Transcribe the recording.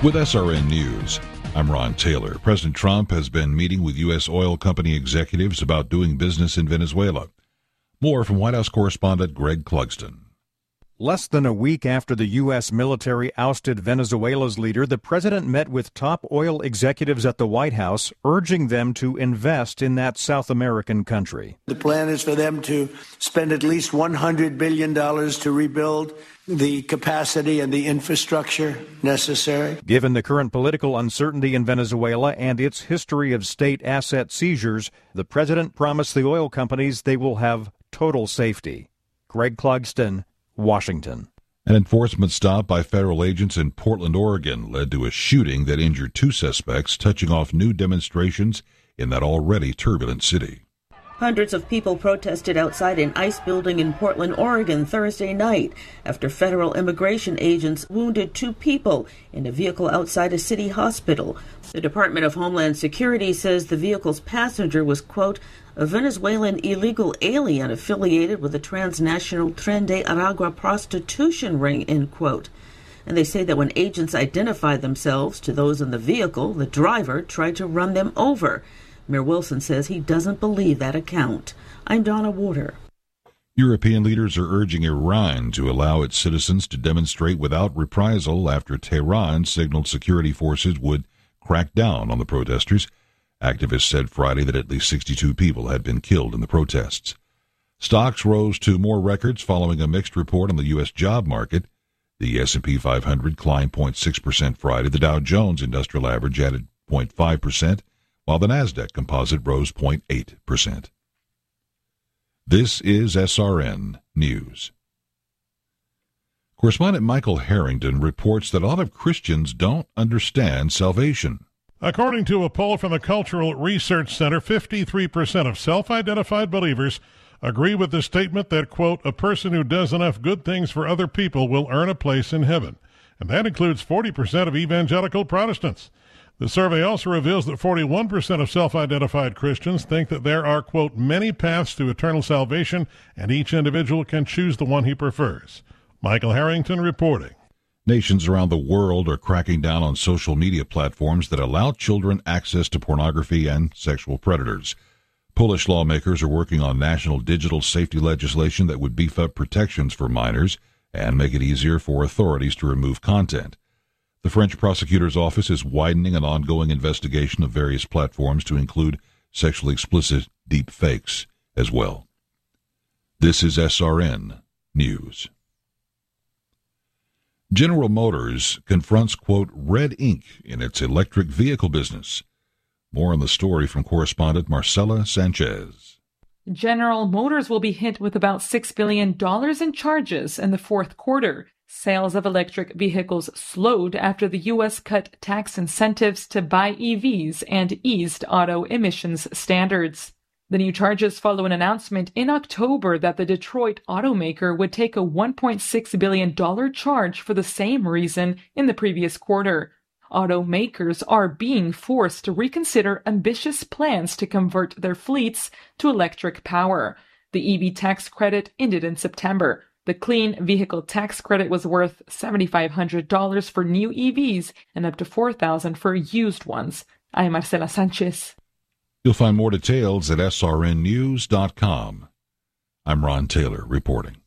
With SRN News, I'm Ron Taylor. President Trump has been meeting with U.S. oil company executives about doing business in Venezuela. More from White House correspondent Greg Clugston. Less than a week after the U.S. military ousted Venezuela's leader, the president met with top oil executives at the White House, urging them to invest in that South American country. The plan is for them to spend at least $100 billion to rebuild the capacity and the infrastructure necessary. Given the current political uncertainty in Venezuela and its history of state asset seizures, the president promised the oil companies they will have total safety. Greg Clugston, Washington. An enforcement stop by federal agents in Portland, Oregon led to a shooting that injured two suspects, touching off new demonstrations in that already turbulent city. Hundreds of people protested outside an ICE building in Portland, Oregon Thursday night after federal immigration agents wounded two people in a vehicle outside a city hospital. The Department of Homeland Security says the vehicle's passenger was, quote, a Venezuelan illegal alien affiliated with the transnational Tren de Aragua prostitution ring, end quote. And they say that when agents identified themselves to those in the vehicle, the driver tried to run them over. Mayor Wilson says he doesn't believe that account. I'm Donna Warder. European leaders are urging Iran to allow its citizens to demonstrate without reprisal after Tehran signaled security forces would crack down on the protesters. Activists said Friday that at least 62 people had been killed in the protests. Stocks rose to more records following a mixed report on the U.S. job market. The S&P 500 climbed 0.6% Friday. The Dow Jones Industrial Average added 0.5%. While the Nasdaq Composite rose 0.8%. This is SRN News. Correspondent Michael Harrington reports that a lot of Christians don't understand salvation. According to a poll from the Cultural Research Center, 53% of self-identified believers agree with the statement that, quote, a person who does enough good things for other people will earn a place in heaven. And that includes 40% of evangelical Protestants. The survey also reveals that 41% of self-identified Christians think that there are, quote, many paths to eternal salvation, and each individual can choose the one he prefers. Michael Harrington reporting. Nations around the world are cracking down on social media platforms that allow children access to pornography and sexual predators. Polish lawmakers are working on national digital safety legislation that would beef up protections for minors and make it easier for authorities to remove content. The French prosecutor's office is widening an ongoing investigation of various platforms to include sexually explicit deep fakes as well. This is SRN News. General Motors confronts, quote, red ink in its electric vehicle business. More on the story from correspondent Marcela Sanchez. General Motors will be hit with about $6 billion in charges in the fourth quarter. Sales of electric vehicles slowed after the U.S. cut tax incentives to buy EVs and eased auto emissions standards. The new charges follow an announcement in October that the Detroit automaker would take a $1.6 billion charge for the same reason in the previous quarter. Automakers are being forced to reconsider ambitious plans to convert their fleets to electric power. The EV tax credit ended in September. The clean vehicle tax credit was worth $7,500 for new EVs and up to $4,000 for used ones. I'm Marcela Sanchez. You'll find more details at srnnews.com. I'm Ron Taylor reporting.